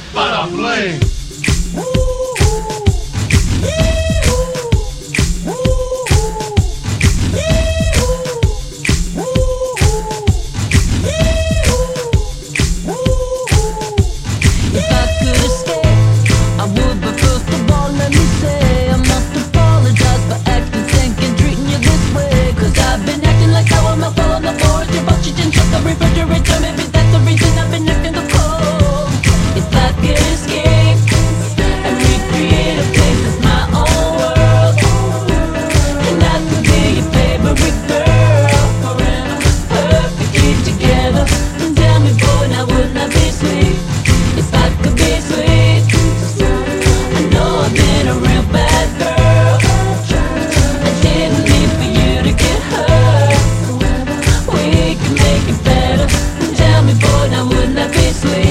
para play. If I could escape, I would, but first of all, let me say I must apologize for acting, thinking, treating you this way. Cause I've been acting like how I'm out on the forest, your oxygen shut the refrigerator. Maybe that's the reason I've been acting the cold. If I could escape and recreate a place that's my own world, and I could be your favorite girl, perfectly together. Tell me, boy, now wouldn't that be sweet? If I could be sweet, I know I've been a real bad girl. I didn't mean for you to get hurt. We can make it better. Tell me, boy, now wouldn't that be sweet?